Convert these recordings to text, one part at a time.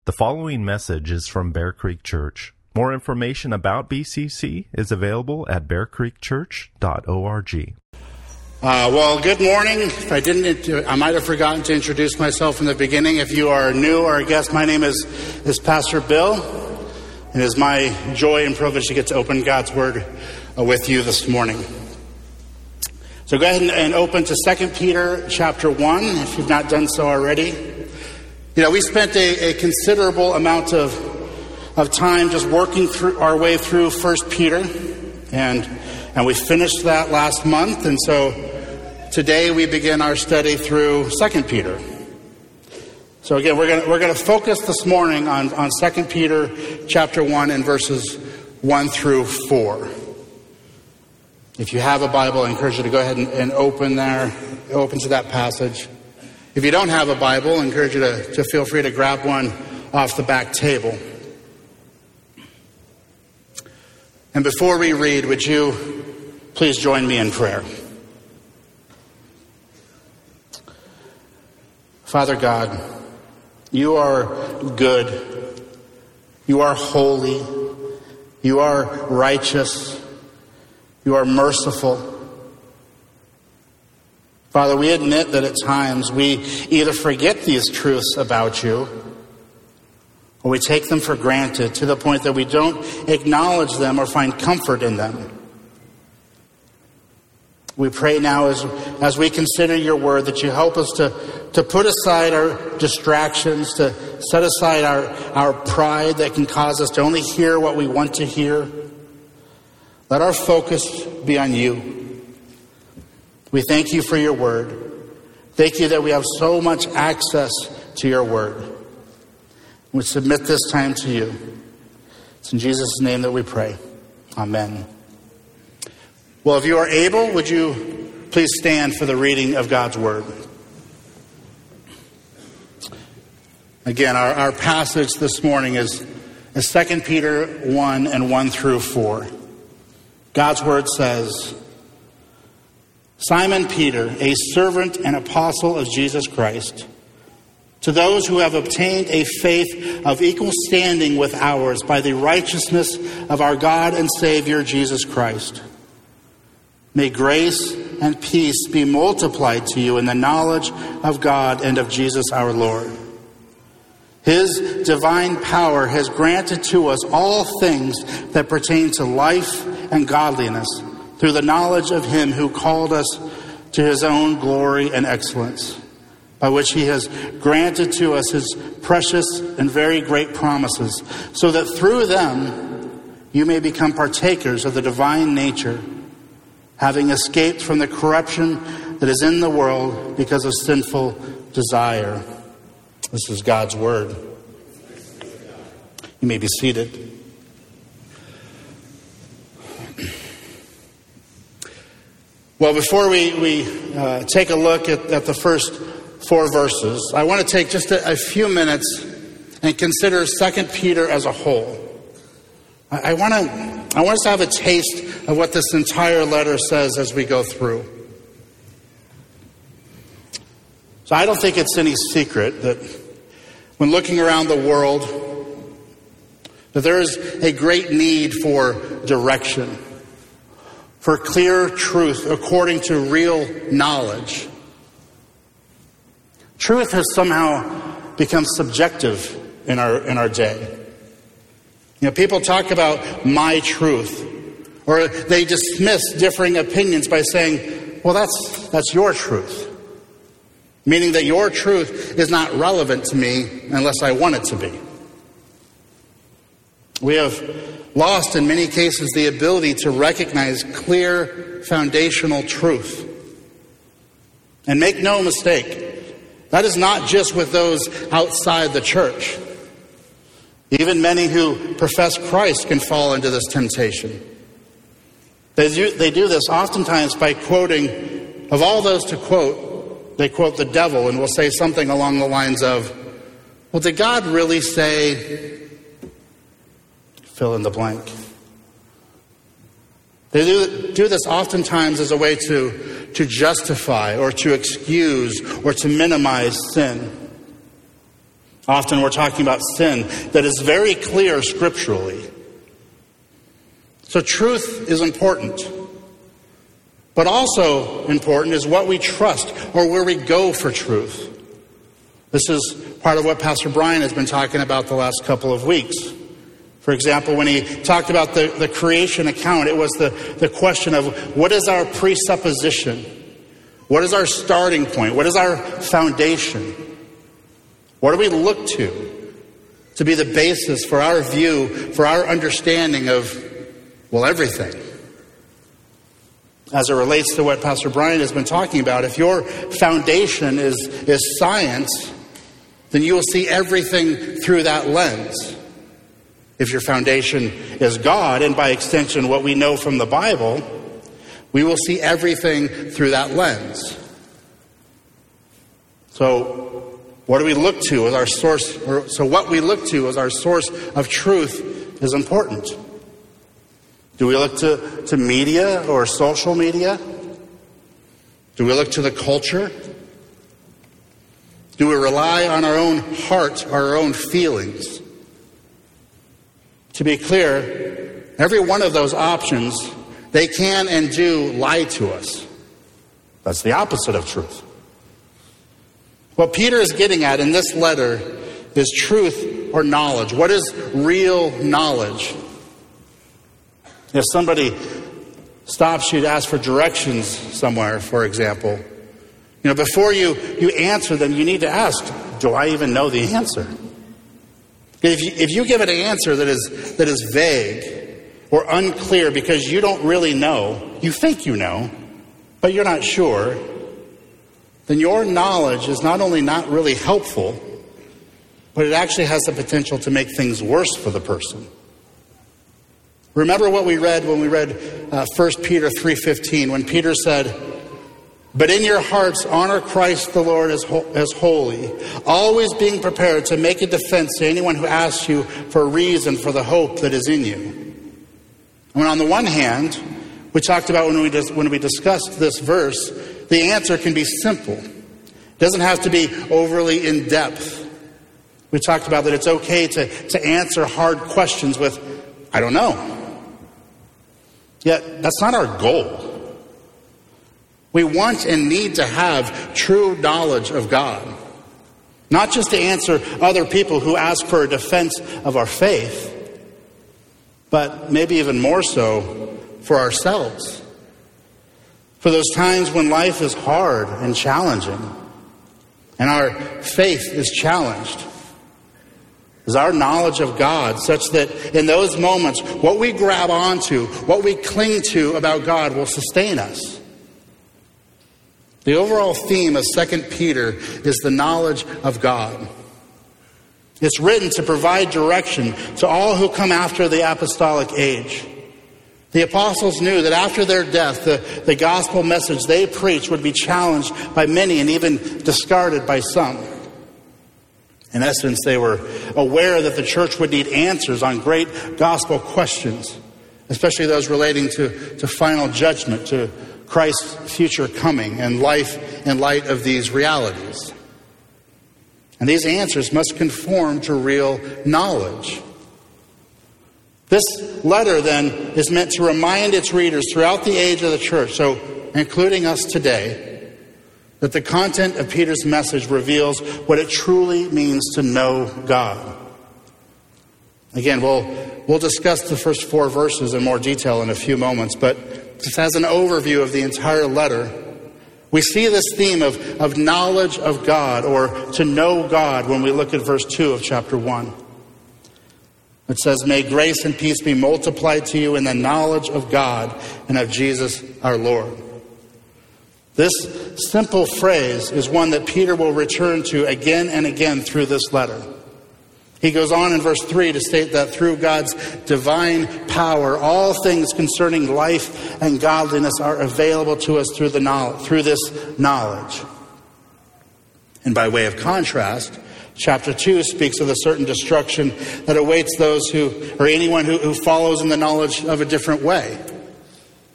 The following message is from Bear Creek Church. More information about BCC is available at bearcreekchurch.org. Well, good morning. If I might have forgotten to introduce myself in the beginning. If you are new or a guest, my name is Pastor Bill. It is my joy and privilege to get to open God's Word with you this morning. So go ahead and open to 2 Peter chapter 1, if you've not done so already. You know, we spent a considerable amount of time just working through our way through 1 Peter, and we finished that last month, and so today we begin our study through 2 Peter. So again, we're going to focus this morning on 2 Peter chapter 1 and verses 1 through 4. If you have a Bible, I encourage you to go ahead and open to that passage. If you don't have a Bible, I encourage you to feel free to grab one off the back table. And before we read, would you please join me in prayer? Father God, you are good. You are holy. You are righteous. You are merciful. Father, we admit that at times we either forget these truths about you or we take them for granted to the point that we don't acknowledge them or find comfort in them. We pray now as we consider your word that you help us to put aside our distractions, to set aside our pride that can cause us to only hear what we want to hear. Let our focus be on you. We thank you for your word. Thank you that we have so much access to your word. We submit this time to you. It's in Jesus' name that we pray. Amen. Well, if you are able, would you please stand for the reading of God's word? Again, our passage this morning is 2 Peter 1 and 1 through 4. God's word says, Simon Peter, a servant and apostle of Jesus Christ, to those who have obtained a faith of equal standing with ours by the righteousness of our God and Savior Jesus Christ. May grace and peace be multiplied to you in the knowledge of God and of Jesus our Lord. His divine power has granted to us all things that pertain to life and godliness through the knowledge of him who called us to his own glory and excellence, by which he has granted to us his precious and very great promises, so that through them you may become partakers of the divine nature, having escaped from the corruption that is in the world because of sinful desire. This is God's word. You may be seated. Well, before we take a look at the first 4 verses, I want to take just a few minutes and consider 2 Peter as a whole. I want us to have a taste of what this entire letter says as we go through. So I don't think it's any secret that when looking around the world, that there is a great need for direction, for clear truth according to real knowledge. Truth has somehow become subjective in our day. You know, people talk about my truth, or they dismiss differing opinions by saying, well, that's your truth. Meaning that your truth is not relevant to me unless I want it to be. We have lost in many cases the ability to recognize clear foundational truth. And make no mistake, that is not just with those outside the church. Even many who profess Christ can fall into this temptation. They do this oftentimes by quoting, of all those to quote, they quote the devil and will say something along the lines of, well, did God really say, fill in the blank? They do this oftentimes as a way to justify or to excuse or to minimize sin. Often we're talking about sin that is very clear scripturally. So truth is important. But also important is what we trust or where we go for truth. This is part of what Pastor Brian has been talking about the last couple of weeks. For example, when he talked about the creation account, it was the question of what is our presupposition? What is our starting point? What is our foundation? What do we look to be the basis for our view, for our understanding of, well, everything? As it relates to what Pastor Brian has been talking about, if your foundation is science, then you will see everything through that lens. If your foundation is God, and by extension what we know from the Bible, we will see everything through that lens. So what do we look to as our source? So what we look to as our source of truth is important. Do we look to media or social media? Do we look to the culture? Do we rely on our own heart, our own feelings? To be clear, every one of those options, they can and do lie to us. That's the opposite of truth. What Peter is getting at in this letter is truth or knowledge. What is real knowledge? If somebody stops you to ask for directions somewhere, for example, before you answer them, you need to ask, do I even know the answer? If you give it an answer that is vague or unclear because you don't really know, you think you know, but you're not sure, then your knowledge is not only not really helpful, but it actually has the potential to make things worse for the person. Remember what we read when we read 1 Peter 3:15, when Peter said, "But in your hearts honor Christ the Lord as holy, always being prepared to make a defense to anyone who asks you for a reason for the hope that is in you." And on the one hand, we talked about when we discussed this verse, the answer can be simple. It doesn't have to be overly in-depth. We talked about that it's okay to answer hard questions with, "I don't know." Yet, that's not our goal. We want and need to have true knowledge of God. Not just to answer other people who ask for a defense of our faith, but maybe even more so for ourselves. For those times when life is hard and challenging, and our faith is challenged, is our knowledge of God such that in those moments, what we grab onto, what we cling to about God will sustain us. The overall theme of 2 Peter is the knowledge of God. It's written to provide direction to all who come after the apostolic age. The apostles knew that after their death, the gospel message they preached would be challenged by many and even discarded by some. In essence, they were aware that the church would need answers on great gospel questions, especially those relating to final judgment, to Christ's future coming and life in light of these realities. And these answers must conform to real knowledge. This letter, then, is meant to remind its readers throughout the age of the church, so including us today, that the content of Peter's message reveals what it truly means to know God. Again, we'll discuss the first 4 verses in more detail in a few moments, but just as an overview of the entire letter, we see this theme of knowledge of God, or to know God, when we look at verse 2 of chapter 1. It says, "May grace and peace be multiplied to you in the knowledge of God and of Jesus our Lord." This simple phrase is one that Peter will return to again and again through this letter. He goes on in verse 3 to state that through God's divine power, all things concerning life and godliness are available to us through this knowledge. And by way of contrast, chapter 2 speaks of the certain destruction that awaits those or anyone who follows in the knowledge of a different way.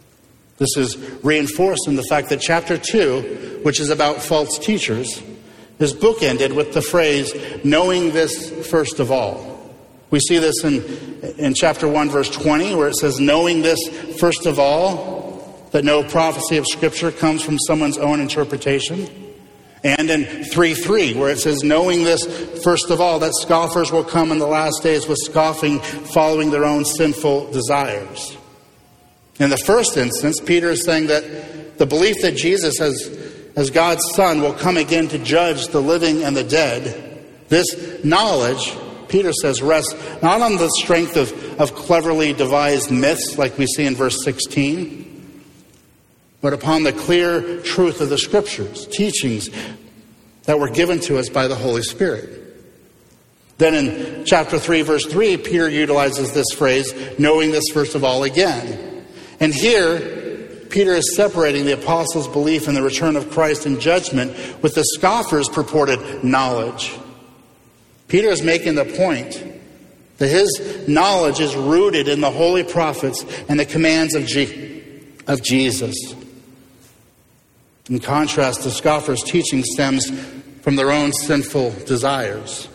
This is reinforced in the fact that chapter 2, which is about false teachers, is bookended with the phrase, knowing this first of all. We see this in chapter 1, verse 20, where it says, knowing this first of all, that no prophecy of Scripture comes from someone's own interpretation. And in 3:3, where it says, knowing this first of all, that scoffers will come in the last days with scoffing, following their own sinful desires. In the first instance, Peter is saying that the belief that Jesus as God's Son will come again to judge the living and the dead, this knowledge, Peter says, rests not on the strength of cleverly devised myths like we see in verse 16, but upon the clear truth of the Scriptures, teachings that were given to us by the Holy Spirit. Then in chapter 3, verse 3, Peter utilizes this phrase, knowing this first of all again. And here, Peter is separating the apostles' belief in the return of Christ and judgment with the scoffers' purported knowledge. Peter is making the point that his knowledge is rooted in the holy prophets and the commands of Jesus. In contrast, the scoffers' teaching stems from their own sinful desires.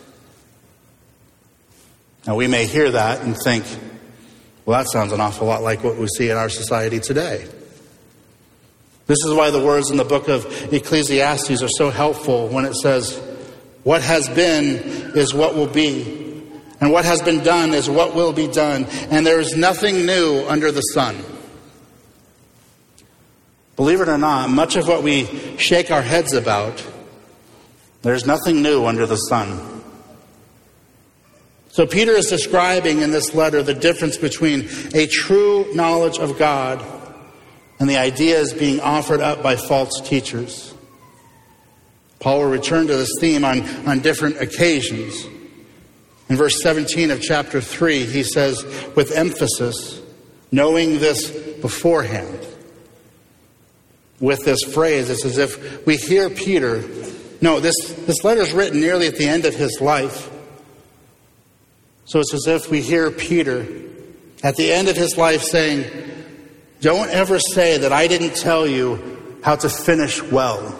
Now, we may hear that and think, well, that sounds an awful lot like what we see in our society today. This is why the words in the book of Ecclesiastes are so helpful when it says, what has been is what will be, and what has been done is what will be done, and there is nothing new under the sun. Believe it or not, much of what we shake our heads about, there's nothing new under the sun. So Peter is describing in this letter the difference between a true knowledge of God and the ideas being offered up by false teachers. Paul will return to this theme on different occasions. In verse 17 of chapter 3, he says, with emphasis, knowing this beforehand. With this phrase, it's as if we hear Peter. No, this letter is written nearly at the end of his life. So it's as if we hear Peter at the end of his life saying, don't ever say that I didn't tell you how to finish well.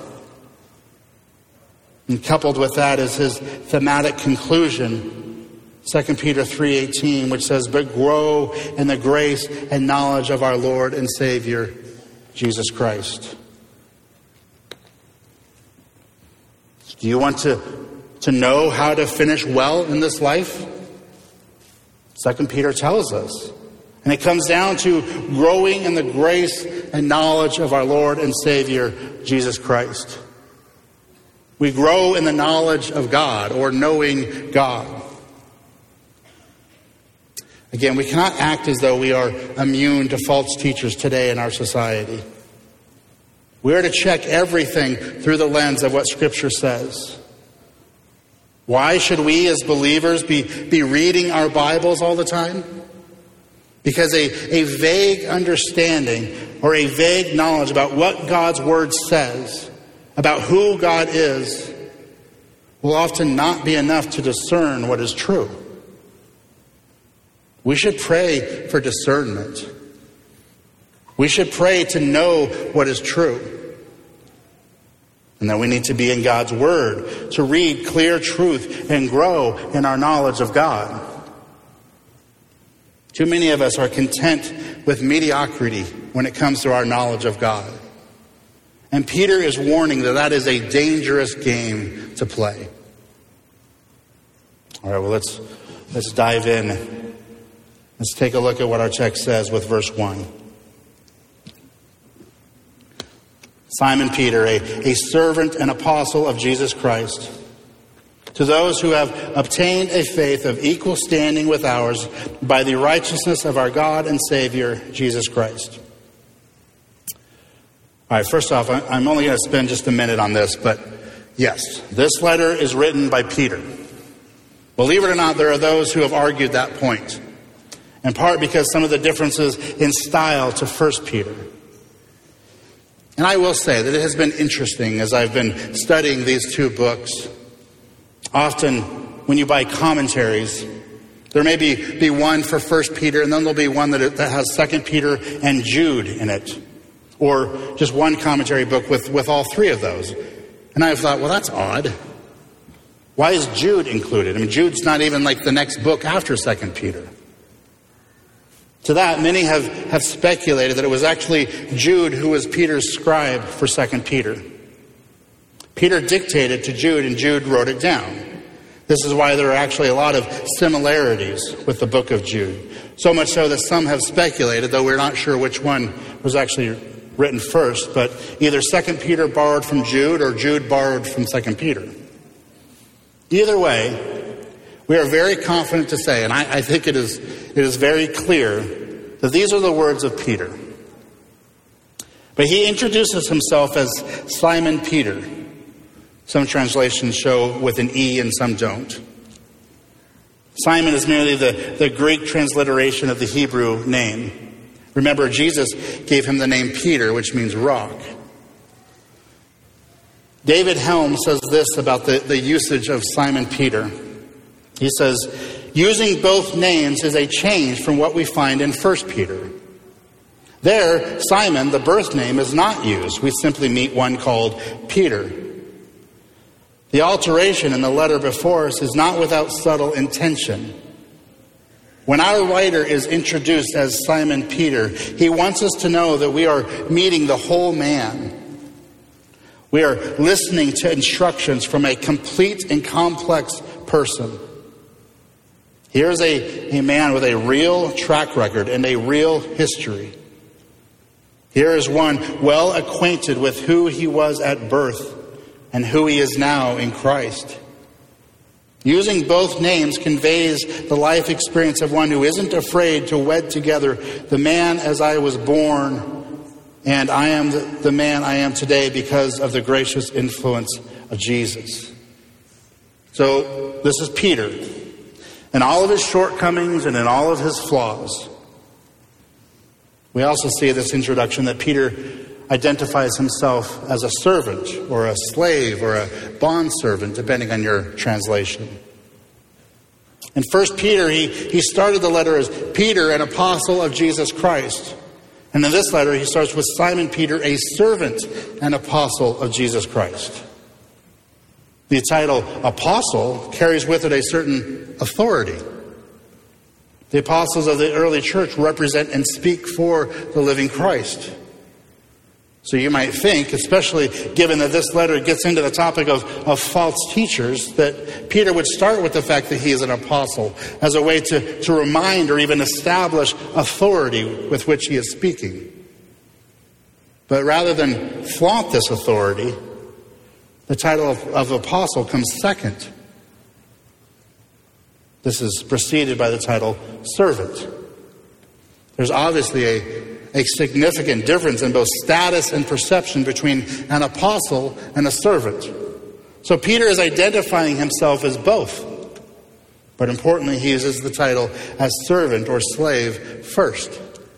And coupled with that is his thematic conclusion, 2 Peter 3:18, which says, but grow in the grace and knowledge of our Lord and Savior, Jesus Christ. Do you want to know how to finish well in this life? 2 Peter tells us. And it comes down to growing in the grace and knowledge of our Lord and Savior, Jesus Christ. We grow in the knowledge of God, or knowing God. Again, we cannot act as though we are immune to false teachers today in our society. We are to check everything through the lens of what Scripture says. Why should we as believers be reading our Bibles all the time? Because a vague understanding or a vague knowledge about what God's Word says, about who God is, will often not be enough to discern what is true. We should pray for discernment. We should pray to know what is true. And that we need to be in God's Word to read clear truth and grow in our knowledge of God. Too many of us are content with mediocrity when it comes to our knowledge of God. And Peter is warning that is a dangerous game to play. All right, well, let's dive in. Let's take a look at what our text says with verse 1. Simon Peter, a servant and apostle of Jesus Christ, to those who have obtained a faith of equal standing with ours by the righteousness of our God and Savior, Jesus Christ. All right, first off, I'm only going to spend just a minute on this, but yes, this letter is written by Peter. Believe it or not, there are those who have argued that point, in part because some of the differences in style to 1 Peter. And I will say that it has been interesting as I've been studying these two books. Often, when you buy commentaries, there may be one for 1 Peter, and then there'll be one that has 2 Peter and Jude in it. Or just one commentary book with all three of those. And I thought, well, that's odd. Why is Jude included? I mean, Jude's not even like the next book after 2 Peter. To that, many have speculated that it was actually Jude who was Peter's scribe for 2 Peter. Peter dictated to Jude, and Jude wrote it down. This is why there are actually a lot of similarities with the book of Jude. So much so that some have speculated, though we're not sure which one was actually written first, but either 2 Peter borrowed from Jude or Jude borrowed from 2 Peter. Either way, we are very confident to say, and I think it is very clear, that these are the words of Peter. But he introduces himself as Simon Peter. Some translations show with an E and some don't. Simon is merely the Greek transliteration of the Hebrew name. Remember, Jesus gave him the name Peter, which means rock. David Helm says this about the usage of Simon Peter. He says, using both names is a change from what we find in 1 Peter. There, Simon, the birth name, is not used. We simply meet one called Peter. The alteration in the letter before us is not without subtle intention. When our writer is introduced as Simon Peter, he wants us to know that we are meeting the whole man. We are listening to instructions from a complete and complex person. Here's a man with a real track record and a real history. Here is one well acquainted with who he was at birth and who he is now in Christ. Using both names conveys the life experience of one who isn't afraid to wed together the man as I was born and I am the man I am today because of the gracious influence of Jesus. So this is Peter. In all of his shortcomings and in all of his flaws. We also see in this introduction that Peter identifies himself as a servant or a slave or a bondservant, depending on your translation. In 1 Peter, he started the letter as Peter, an apostle of Jesus Christ. And in this letter, he starts with Simon Peter, a servant and apostle of Jesus Christ. The title apostle carries with it a certain authority. The apostles of the early church represent and speak for the living Christ. So you might think, especially given that this letter gets into the topic of false teachers, that Peter would start with the fact that he is an apostle as a way to remind or even establish authority with which he is speaking. But rather than flaunt this authority, the title of apostle comes second. This is preceded by the title servant. There's obviously a significant difference in both status and perception between an apostle and a servant. So Peter is identifying himself as both. But importantly, he uses the title as servant or slave first.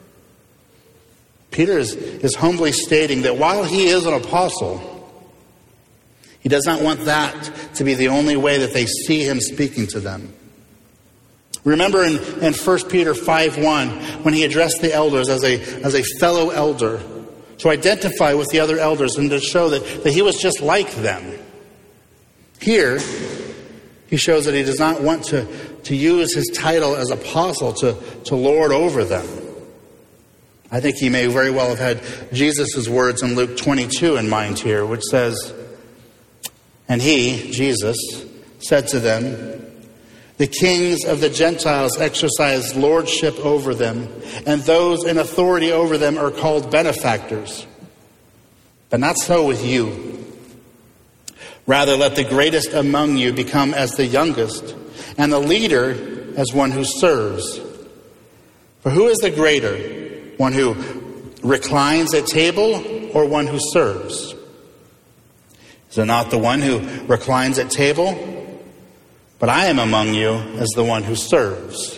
Peter is humbly stating that while he is an apostle, he does not want that to be the only way that they see him speaking to them. Remember in 1 Peter 5:1, when he addressed the elders as a fellow elder, to identify with the other elders and to show that he was just like them. Here, he shows that he does not want to use his title as apostle to lord over them. I think he may very well have had Jesus' words in Luke 22 in mind here, which says, and he, Jesus, said to them, the kings of the Gentiles exercise lordship over them, and those in authority over them are called benefactors. But not so with you. Rather, let the greatest among you become as the youngest, and the leader as one who serves. For who is the greater, one who reclines at table or one who serves? Is it not the one who reclines at table? But I am among you as the one who serves.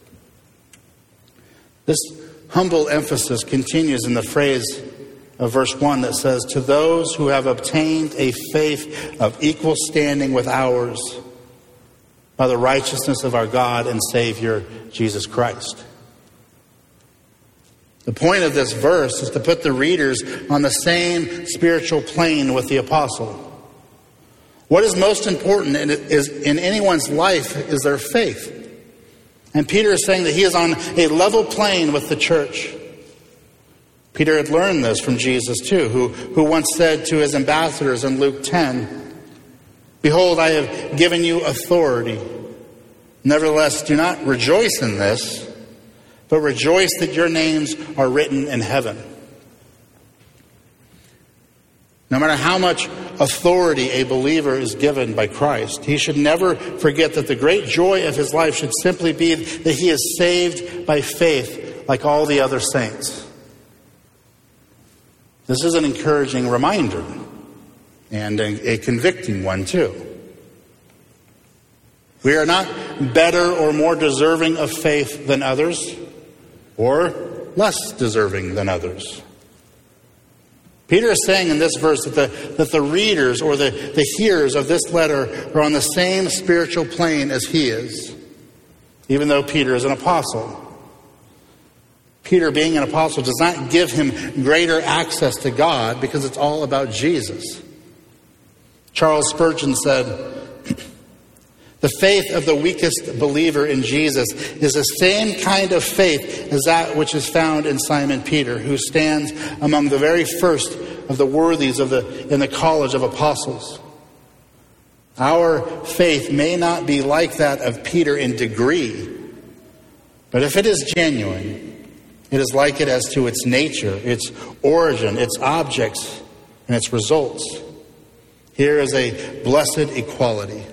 This humble emphasis continues in the phrase of verse 1 that says, to those who have obtained a faith of equal standing with ours by the righteousness of our God and Savior, Jesus Christ. The point of this verse is to put the readers on the same spiritual plane with the apostle. What is most important in anyone's life is their faith. And Peter is saying that he is on a level plane with the church. Peter had learned this from Jesus too, who once said to his ambassadors in Luke 10, "Behold, I have given you authority. Nevertheless, do not rejoice in this, but rejoice that your names are written in heaven." No matter how much authority a believer is given by Christ, he should never forget that the great joy of his life should simply be that he is saved by faith like all the other saints. This is an encouraging reminder and a convicting one too. We are not better or more deserving of faith than others, or less deserving than others. Peter is saying in this verse that the readers or the hearers of this letter are on the same spiritual plane as he is, even though Peter is an apostle. Peter, being an apostle, does not give him greater access to God because it's all about Jesus. Charles Spurgeon said, "The faith of the weakest believer in Jesus is the same kind of faith as that which is found in Simon Peter, who stands among the very first of the worthies in the college of apostles. Our faith may not be like that of Peter in degree, but if it is genuine, it is like it as to its nature, its origin, its objects, and its results. Here is a blessed equality."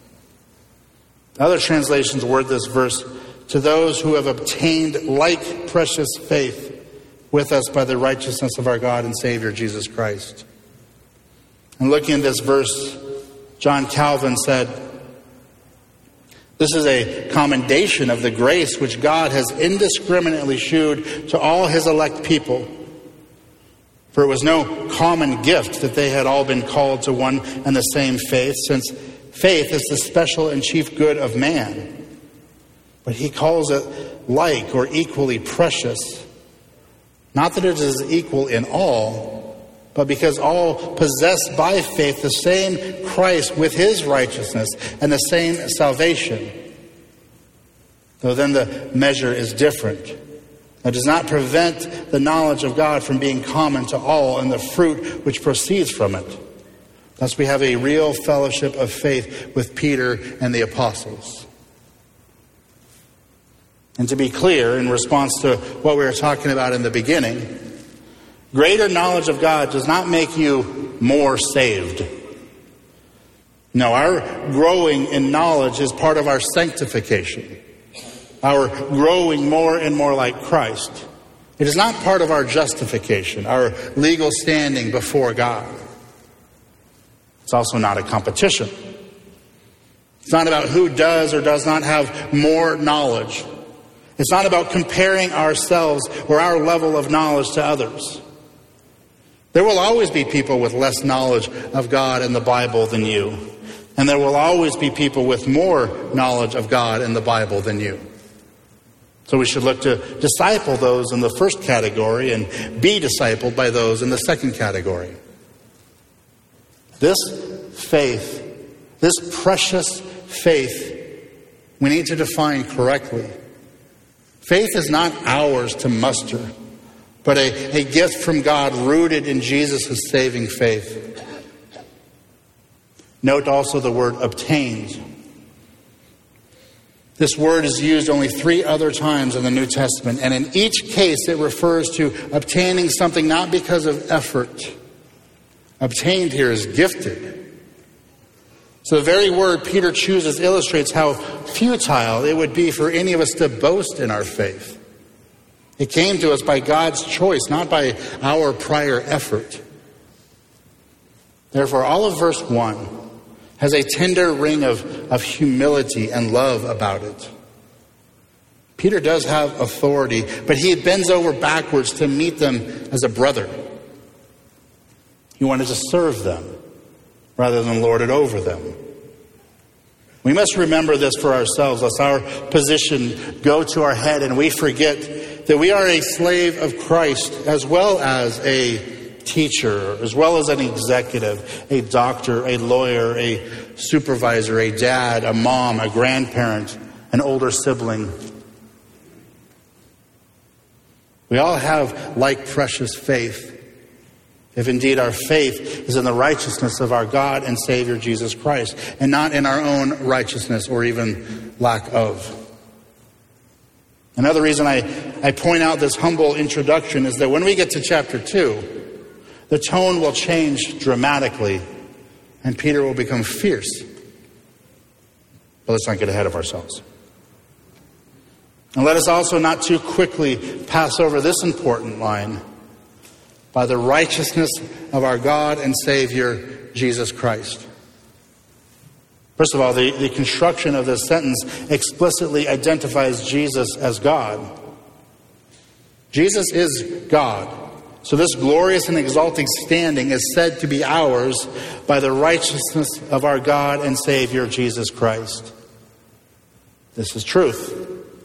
Other translations word this verse, "To those who have obtained like precious faith with us by the righteousness of our God and Savior, Jesus Christ." And looking at this verse, John Calvin said, "This is a commendation of the grace which God has indiscriminately shewed to all his elect people. For it was no common gift that they had all been called to one and the same faith, since faith is the special and chief good of man. But he calls it like or equally precious. Not that it is equal in all, but because all possess by faith the same Christ with his righteousness and the same salvation. Though then the measure is different. That does not prevent the knowledge of God from being common to all and the fruit which proceeds from it. Thus we have a real fellowship of faith with Peter and the apostles." And to be clear, in response to what we were talking about in the beginning, greater knowledge of God does not make you more saved. No, our growing in knowledge is part of our sanctification, our growing more and more like Christ. It is not part of our justification, our legal standing before God. It's also not a competition. It's not about who does or does not have more knowledge. It's not about comparing ourselves or our level of knowledge to others. There will always be people with less knowledge of God and the Bible than you. And there will always be people with more knowledge of God and the Bible than you. So we should look to disciple those in the first category and be discipled by those in the second category. This faith, this precious faith, we need to define correctly. Faith is not ours to muster, but a gift from God rooted in Jesus' saving faith. Note also the word obtained. This word is used only 3 other times in the New Testament, and in each case it refers to obtaining something not because of effort. Obtained here is gifted. So the very word Peter chooses illustrates how futile it would be for any of us to boast in our faith. It came to us by God's choice, not by our prior effort. Therefore, all of verse 1 has a tender ring of humility and love about it. Peter does have authority, but he bends over backwards to meet them as a brother. He wanted to serve them rather than lord it over them. We must remember this for ourselves, lest our position go to our head and we forget that we are a slave of Christ as well as a teacher, as well as an executive, a doctor, a lawyer, a supervisor, a dad, a mom, a grandparent, an older sibling. We all have like precious faith, if indeed our faith is in the righteousness of our God and Savior Jesus Christ, and not in our own righteousness or even lack of. Another reason I point out this humble introduction is that when we get to chapter 2, the tone will change dramatically, and Peter will become fierce. But let's not get ahead of ourselves. And let us also not too quickly pass over this important line: by the righteousness of our God and Savior, Jesus Christ. First of all, the construction of this sentence explicitly identifies Jesus as God. Jesus is God. So this glorious and exalting standing is said to be ours by the righteousness of our God and Savior, Jesus Christ. This is truth.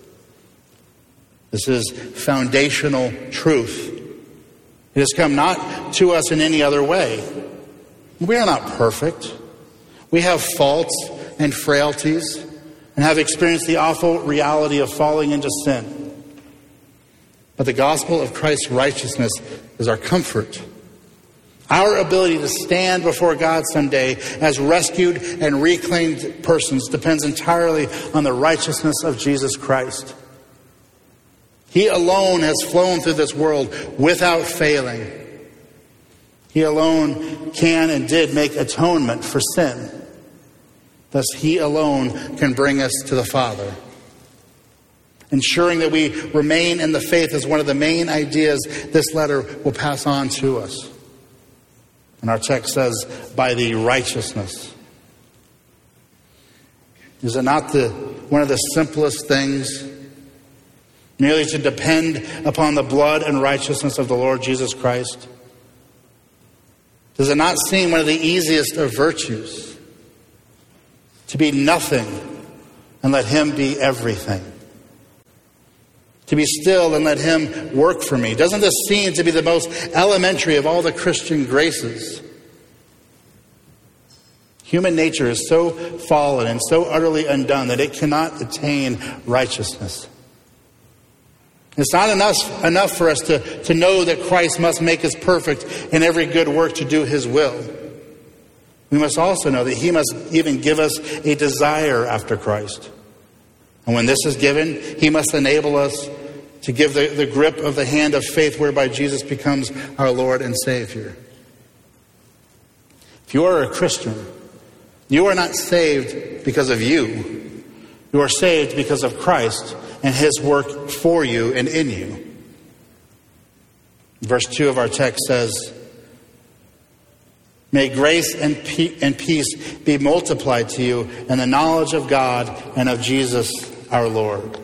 This is foundational truth. It has come not to us in any other way. We are not perfect. We have faults and frailties and have experienced the awful reality of falling into sin. But the gospel of Christ's righteousness is our comfort. Our ability to stand before God someday as rescued and reclaimed persons depends entirely on the righteousness of Jesus Christ. He alone has flown through this world without failing. He alone can and did make atonement for sin. Thus, he alone can bring us to the Father. Ensuring that we remain in the faith is one of the main ideas this letter will pass on to us. And our text says, by the righteousness. Is it not one of the simplest things? Merely to depend upon the blood and righteousness of the Lord Jesus Christ? Does it not seem one of the easiest of virtues? To be nothing and let him be everything. To be still and let him work for me. Doesn't this seem to be the most elementary of all the Christian graces? Human nature is so fallen and so utterly undone that it cannot attain righteousness. It's not enough for us to know that Christ must make us perfect in every good work to do his will. We must also know that he must even give us a desire after Christ. And when this is given, he must enable us to give the grip of the hand of faith whereby Jesus becomes our Lord and Savior. If you are a Christian, you are not saved because of you. You are saved because of Christ and his work for you and in you. Verse 2 of our text says, may grace and peace be multiplied to you in the knowledge of God and of Jesus our Lord.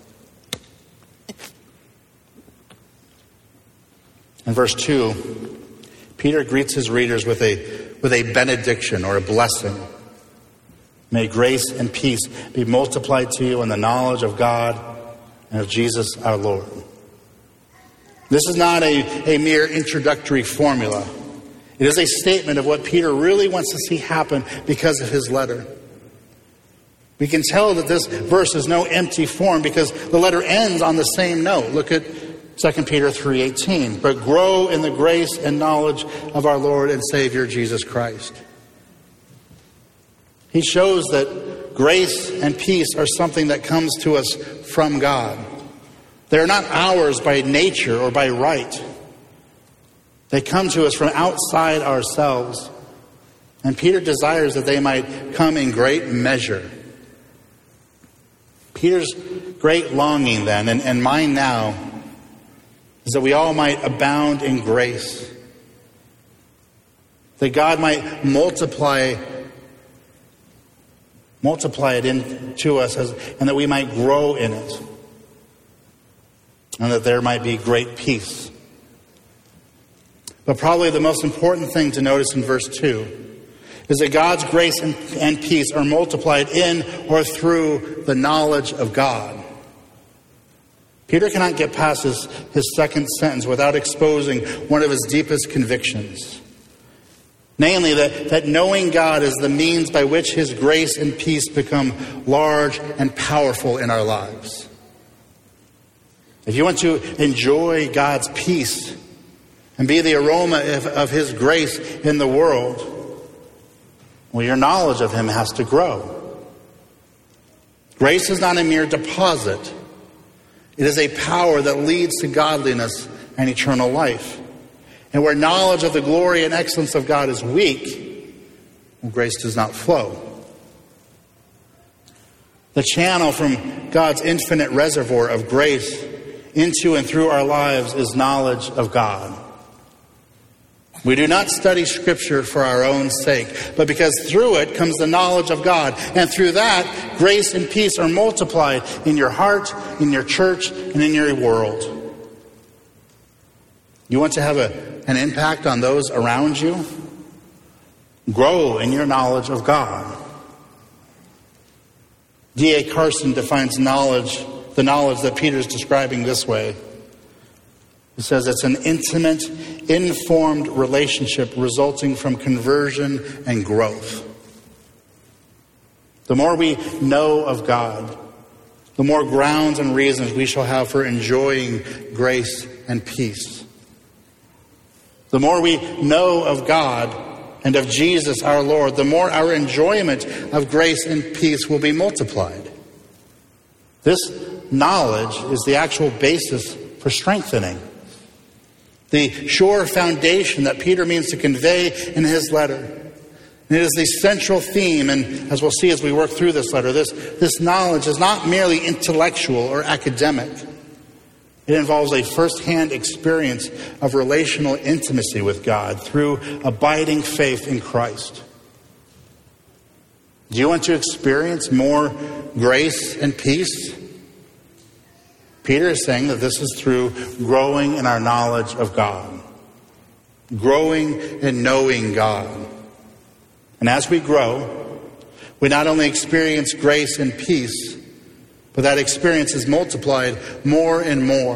In verse 2, Peter greets his readers with a benediction or a blessing. May grace and peace be multiplied to you in the knowledge of God and of Jesus our Lord. This is not a mere introductory formula. It is a statement of what Peter really wants to see happen because of his letter. We can tell that this verse is no empty form because the letter ends on the same note. Look at 2 Peter 3:18. But grow in the grace and knowledge of our Lord and Savior Jesus Christ. He shows that grace and peace are something that comes to us from God. They are not ours by nature or by right. They come to us from outside ourselves. And Peter desires that they might come in great measure. Peter's great longing then, and mine now, is that we all might abound in grace. That God might multiply it into us, and that we might grow in it. And that there might be great peace. But probably the most important thing to notice in verse 2 is that God's grace and peace are multiplied in or through the knowledge of God. Peter cannot get past his second sentence without exposing one of his deepest convictions. Namely, that knowing God is the means by which his grace and peace become large and powerful in our lives. If you want to enjoy God's peace and be the aroma of his grace in the world, well, your knowledge of him has to grow. Grace is not a mere deposit. It is a power that leads to godliness and eternal life. And where knowledge of the glory and excellence of God is weak, well, grace does not flow. The channel from God's infinite reservoir of grace into and through our lives is knowledge of God. We do not study Scripture for our own sake, but because through it comes the knowledge of God. And through that, grace and peace are multiplied in your heart, in your church, and in your world. You want to have an impact on those around you? Grow in your knowledge of God. D.A. Carson defines the knowledge that Peter's describing this way. He says it's an intimate, informed relationship resulting from conversion and growth. The more we know of God, the more grounds and reasons we shall have for enjoying grace and peace. The more we know of God and of Jesus our Lord, the more our enjoyment of grace and peace will be multiplied. This knowledge is the actual basis for strengthening. The sure foundation that Peter means to convey in his letter. And it is the central theme, and as we'll see as we work through this letter, this knowledge is not merely intellectual or academic. It involves a first-hand experience of relational intimacy with God through abiding faith in Christ. Do you want to experience more grace and peace? Peter is saying that this is through growing in our knowledge of God. Growing in knowing God. And as we grow, we not only experience grace and peace, but that experience is multiplied more and more.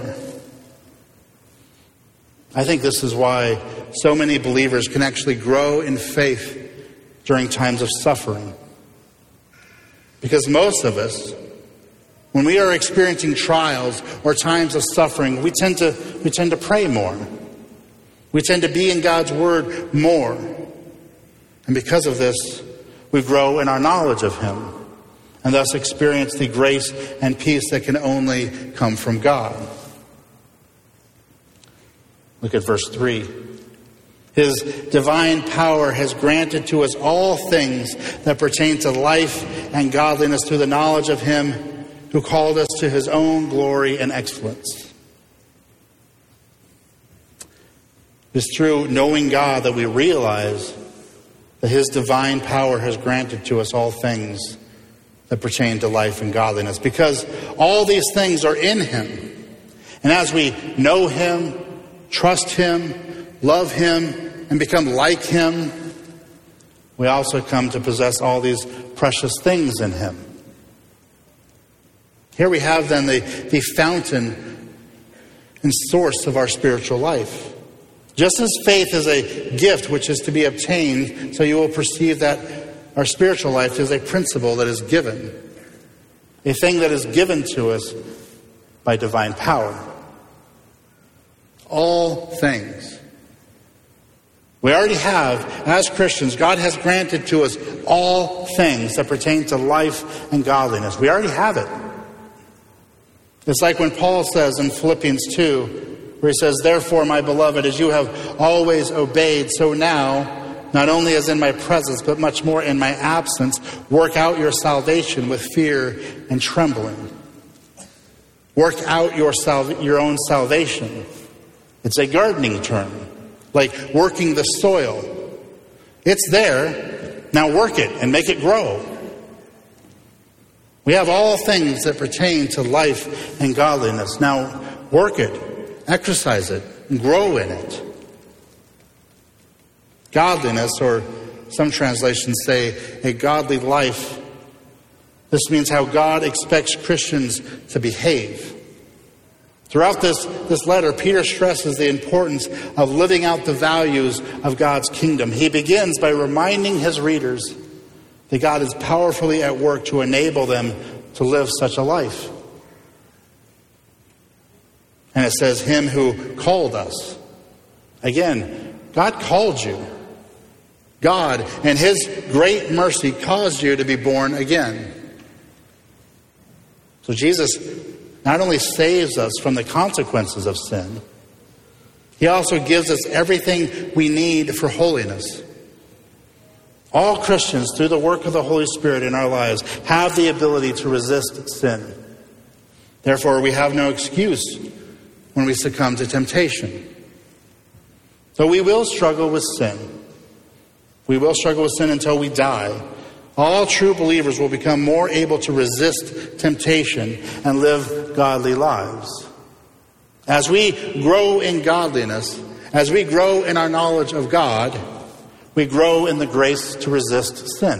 I think this is why so many believers can actually grow in faith during times of suffering. Because most of us, when we are experiencing trials or times of suffering, we tend to pray more. We tend to be in God's Word more. And because of this, we grow in our knowledge of Him and thus experience the grace and peace that can only come from God. Look at verse 3. His divine power has granted to us all things that pertain to life and godliness through the knowledge of Him who called us to His own glory and excellence. It's through knowing God that we realize that His divine power has granted to us all things that pertain to life and godliness. Because all these things are in Him. And as we know Him, trust Him, love Him, and become like Him, we also come to possess all these precious things in Him. Here we have then the fountain and source of our spiritual life. Just as faith is a gift which is to be obtained, so you will perceive that our spiritual life is a principle that is given. A thing that is given to us by divine power. All things. We already have, as Christians, God has granted to us all things that pertain to life and godliness. We already have it. It's like when Paul says in Philippians 2, where he says, "Therefore, my beloved, as you have always obeyed, so now, not only as in my presence, but much more in my absence, work out your salvation with fear and trembling." Work out your own salvation. It's a gardening term, like working the soil. It's there, now work it and make it grow. We have all things that pertain to life and godliness. Now work it, exercise it, and grow in it. Godliness, or some translations say a godly life. This means how God expects Christians to behave. Throughout this letter, Peter stresses the importance of living out the values of God's kingdom. He begins by reminding his readers that God is powerfully at work to enable them to live such a life. And it says, him who called us. Again, God called you. God, in his great mercy, caused you to be born again. So Jesus not only saves us from the consequences of sin, he also gives us everything we need for holiness. All Christians, through the work of the Holy Spirit in our lives, have the ability to resist sin. Therefore, we have no excuse when we succumb to temptation. So we will struggle with sin. We will struggle with sin until we die. All true believers will become more able to resist temptation and live godly lives. As we grow in godliness, as we grow in our knowledge of God, we grow in the grace to resist sin.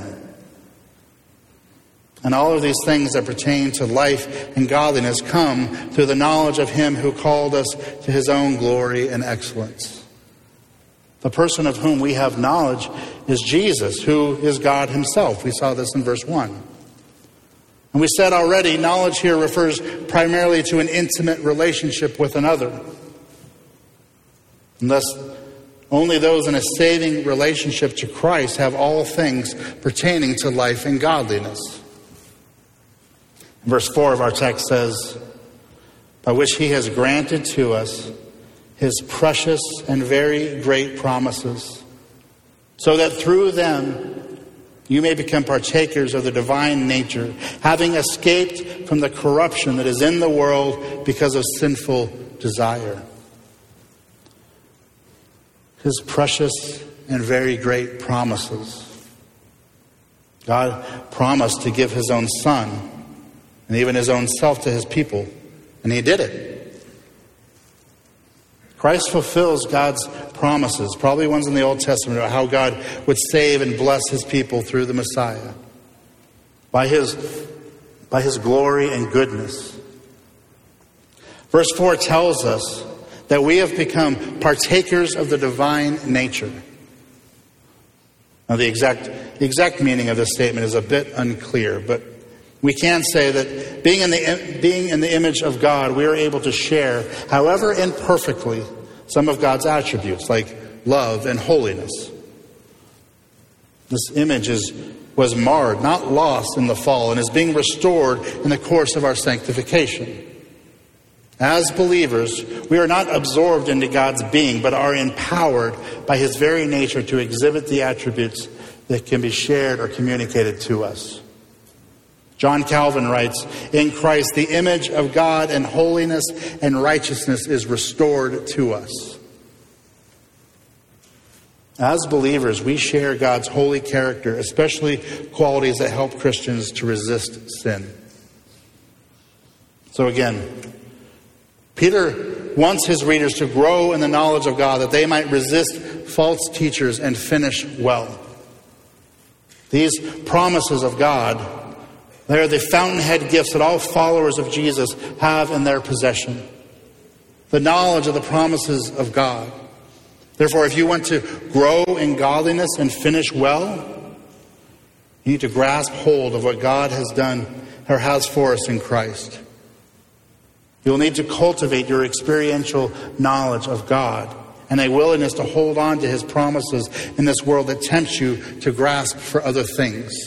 And all of these things that pertain to life and godliness come through the knowledge of him who called us to his own glory and excellence. The person of whom we have knowledge is Jesus, who is God himself. We saw this in verse 1. And we said already, knowledge here refers primarily to an intimate relationship with another. And thus, only those in a saving relationship to Christ have all things pertaining to life and godliness. Verse 4 of our text says, by which he has granted to us his precious and very great promises, so that through them you may become partakers of the divine nature, having escaped from the corruption that is in the world because of sinful desire. His precious and very great promises. God promised to give his own Son and even his own self to his people, and he did it. Christ fulfills God's promises, probably ones in the Old Testament, about how God would save and bless his people through the Messiah. By his glory and goodness. Verse 4 tells us that we have become partakers of the divine nature. Now the exact meaning of this statement is a bit unclear, but we can say that being in the image of God, we are able to share, however imperfectly, some of God's attributes, like love and holiness. This image was marred, not lost in the fall, and is being restored in the course of our sanctification. As believers, we are not absorbed into God's being, but are empowered by his very nature to exhibit the attributes that can be shared or communicated to us. John Calvin writes, in Christ, the image of God and holiness and righteousness is restored to us. As believers, we share God's holy character, especially qualities that help Christians to resist sin. So again, Peter wants his readers to grow in the knowledge of God, that they might resist false teachers and finish well. These promises of God, they are the fountainhead gifts that all followers of Jesus have in their possession. The knowledge of the promises of God. Therefore, if you want to grow in godliness and finish well, you need to grasp hold of what God has done or has for us in Christ. You'll need to cultivate your experiential knowledge of God and a willingness to hold on to his promises in this world that tempts you to grasp for other things.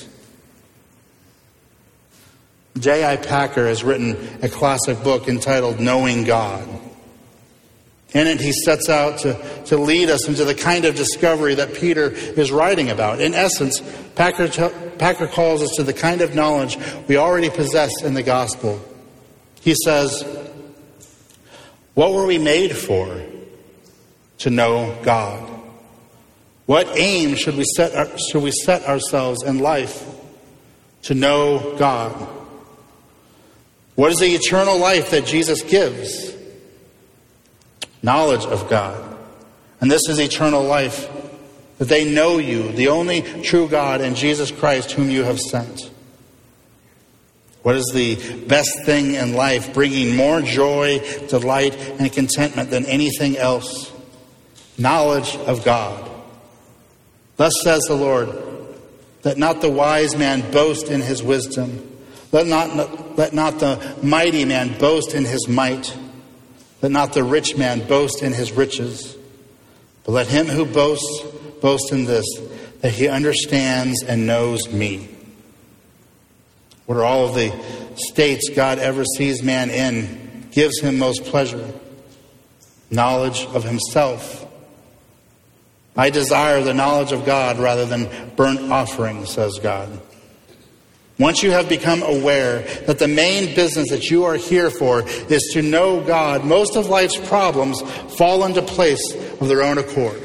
J.I. Packer has written a classic book entitled Knowing God. In it, he sets out to lead us into the kind of discovery that Peter is writing about. In essence, Packer calls us to the kind of knowledge we already possess in the gospel. He says, what were we made for? To know God. What aim should we set ourselves in life? To know God. What is the eternal life that Jesus gives? Knowledge of God. And this is eternal life, that they know you, the only true God, and Jesus Christ whom you have sent. What is the best thing in life, bringing more joy, delight, and contentment than anything else? Knowledge of God. Thus says the Lord, let not the wise man boast in his wisdom. Let not the mighty man boast in his might. Let not the rich man boast in his riches. But let him who boasts, boast in this, that he understands and knows me. What are all of the states God ever sees man in, gives him most pleasure? Knowledge of himself. I desire the knowledge of God rather than burnt offerings, says God. Once you have become aware that the main business that you are here for is to know God, most of life's problems fall into place of their own accord.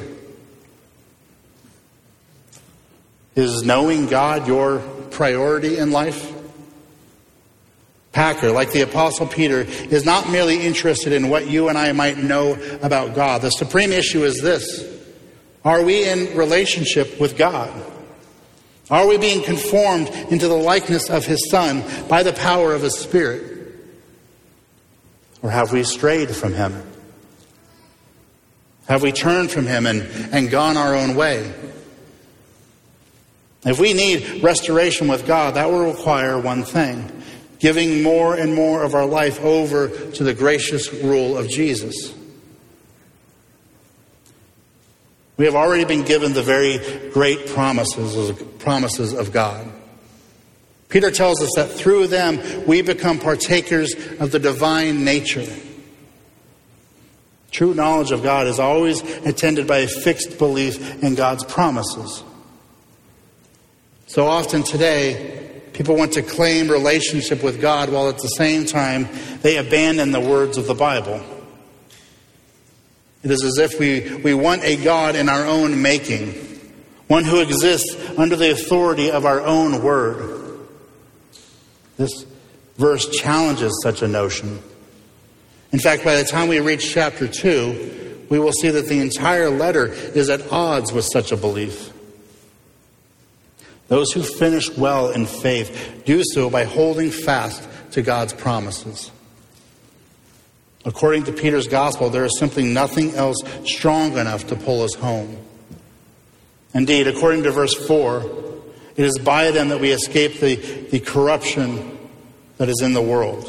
Is knowing God your priority in life? Packer, like the Apostle Peter, is not merely interested in what you and I might know about God. The supreme issue is this: are we in relationship with God? Are we being conformed into the likeness of His Son by the power of His Spirit? Or have we strayed from Him? Have we turned from Him and gone our own way? If we need restoration with God, that will require one thing: giving more and more of our life over to the gracious rule of Jesus. We have already been given the very great promises of God. Peter tells us that through them we become partakers of the divine nature. True knowledge of God is always attended by a fixed belief in God's promises. So often today, people want to claim relationship with God while at the same time they abandon the words of the Bible. It is as if we want a God in our own making, one who exists under the authority of our own word. This verse challenges such a notion. In fact, by the time we reach chapter 2, we will see that the entire letter is at odds with such a belief. Those who finish well in faith do so by holding fast to God's promises. According to Peter's gospel, there is simply nothing else strong enough to pull us home. Indeed, according to verse 4, it is by them that we escape the corruption that is in the world.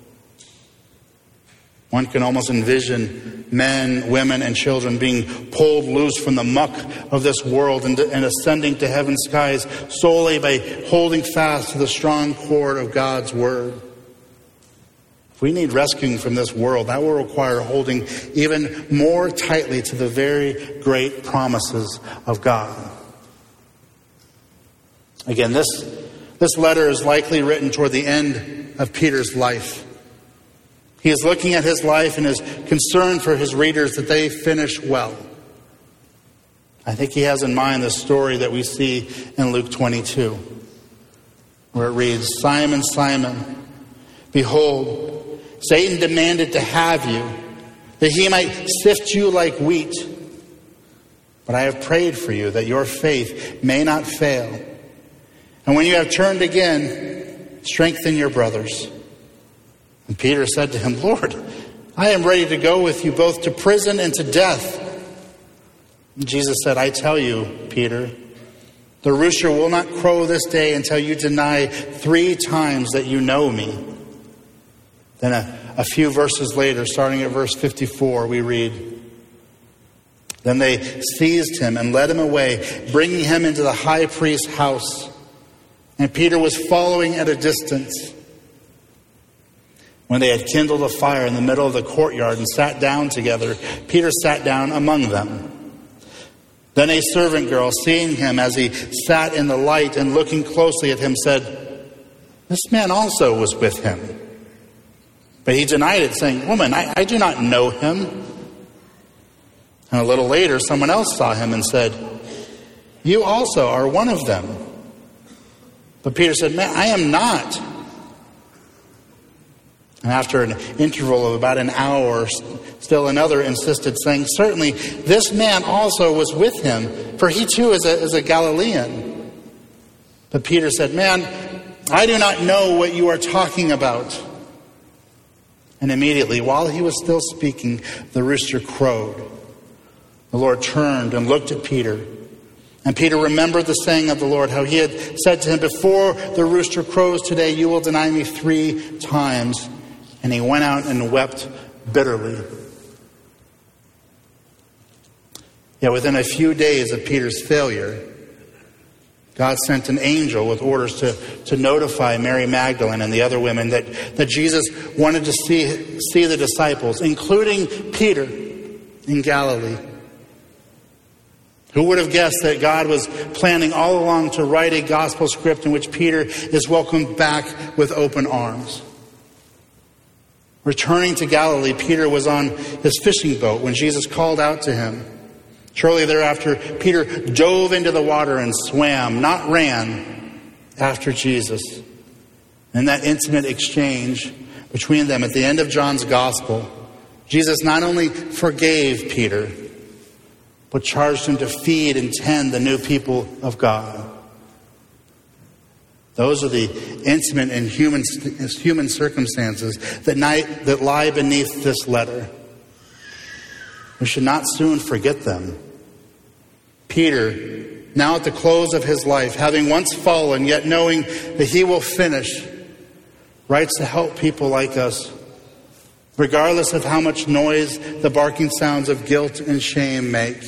One can almost envision men, women, and children being pulled loose from the muck of this world and ascending to heaven's skies solely by holding fast to the strong cord of God's word. If we need rescuing from this world, that will require holding even more tightly to the very great promises of God. Again, this letter is likely written toward the end of Peter's life. He is looking at his life and is concerned for his readers that they finish well. I think he has in mind the story that we see in Luke 22, where it reads, "Simon, Simon, behold, Satan demanded to have you, that he might sift you like wheat. But I have prayed for you, that your faith may not fail. And when you have turned again, strengthen your brothers." And Peter said to him, "Lord, I am ready to go with you both to prison and to death." And Jesus said, "I tell you, Peter, the rooster will not crow this day until you deny 3 times that you know me." Then a few verses later, starting at verse 54, we read, "Then they seized him and led him away, bringing him into the high priest's house. And Peter was following at a distance. When they had kindled a fire in the middle of the courtyard and sat down together, Peter sat down among them. Then a servant girl, seeing him as he sat in the light and looking closely at him, said, 'This man also was with him.' But he denied it, saying, 'Woman, I do not know him.' And a little later, someone else saw him and said, 'You also are one of them.' But Peter said, 'Man, I am not.' And after an interval of about an hour, still another insisted, saying, 'Certainly this man also was with him, for he too is a Galilean.' But Peter said, 'Man, I do not know what you are talking about." And immediately, while he was still speaking, the rooster crowed. The Lord turned and looked at Peter. And Peter remembered the saying of the Lord, how he had said to him, "Before the rooster crows today, you will deny me 3 times." And he went out and wept bitterly. Yet within a few days of Peter's failure, God sent an angel with orders to notify Mary Magdalene and the other women that Jesus wanted to see the disciples, including Peter, in Galilee. Who would have guessed that God was planning all along to write a gospel script in which Peter is welcomed back with open arms? Returning to Galilee, Peter was on his fishing boat when Jesus called out to him. Shortly thereafter, Peter dove into the water and swam, not ran, after Jesus. In that intimate exchange between them at the end of John's gospel, Jesus not only forgave Peter, but charged him to feed and tend the new people of God. Those are the intimate and human circumstances that lie beneath this letter. We should not soon forget them. Peter, now at the close of his life, having once fallen, yet knowing that he will finish, writes to help people like us, regardless of how much noise the barking sounds of guilt and shame make.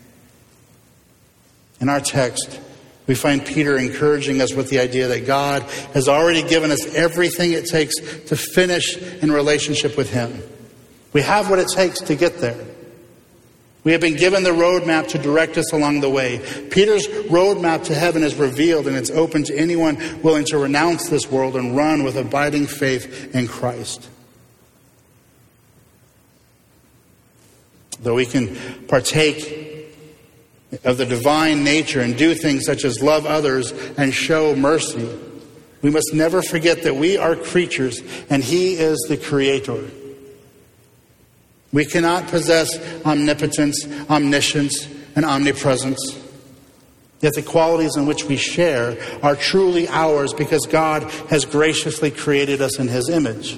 In our text, we find Peter encouraging us with the idea that God has already given us everything it takes to finish in relationship with him. We have what it takes to get there. We have been given the roadmap to direct us along the way. Peter's roadmap to heaven is revealed, and it's open to anyone willing to renounce this world and run with abiding faith in Christ. Though we can partake of the divine nature and do things such as love others and show mercy, we must never forget that we are creatures and he is the creator. We cannot possess omnipotence, omniscience, and omnipresence. Yet the qualities in which we share are truly ours because God has graciously created us in his image.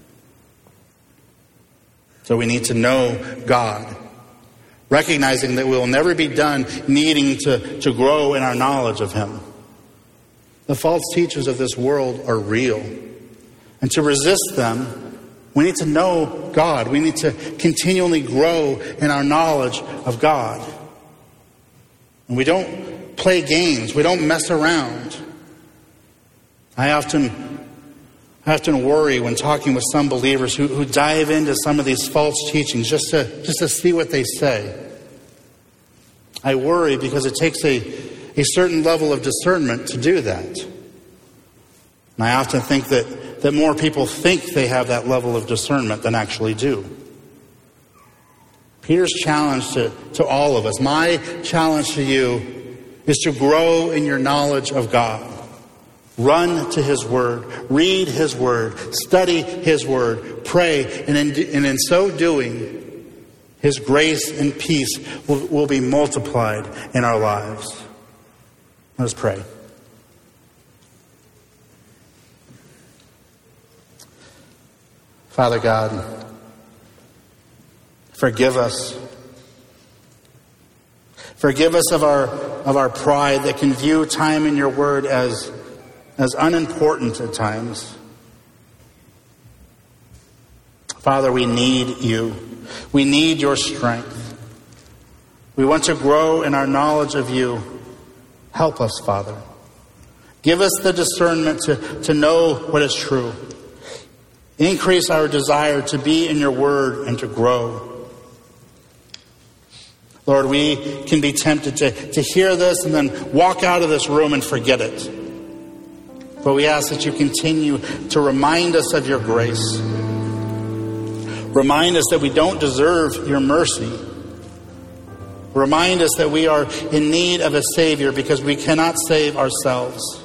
So we need to know God, recognizing that we will never be done needing to grow in our knowledge of him. The false teachers of this world are real. And to resist them, we need to know God. We need to continually grow in our knowledge of God. And we don't play games. We don't mess around. I often worry when talking with some believers who dive into some of these false teachings just to see what they say. I worry because it takes a certain level of discernment to do that. And I often think that more people think they have that level of discernment than actually do. Peter's challenge to all of us, my challenge to you, is to grow in your knowledge of God. Run to his word, read his word, study his word, pray, and in so doing, his grace and peace will be multiplied in our lives. Let us pray. Father God, forgive us. Forgive us of our pride that can view time in your word as unimportant at times. Father, we need you. We need your strength. We want to grow in our knowledge of you. Help us, Father. Give us the discernment to know what is true. Increase our desire to be in your word and to grow. Lord, we can be tempted to hear this and then walk out of this room and forget it. But we ask that you continue to remind us of your grace. Remind us that we don't deserve your mercy. Remind us that we are in need of a Savior because we cannot save ourselves.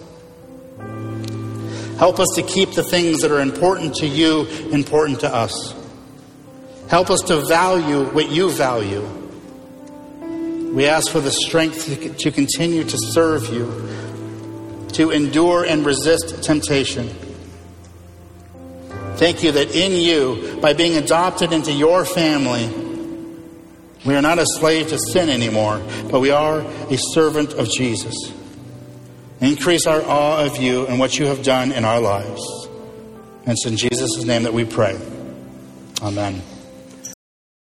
Help us to keep the things that are important to you important to us. Help us to value what you value. We ask for the strength to continue to serve you. to endure and resist temptation. Thank you that in you, by being adopted into your family, we are not a slave to sin anymore, but we are a servant of Jesus. Increase our awe of you and what you have done in our lives. And it's in Jesus' name that we pray. Amen.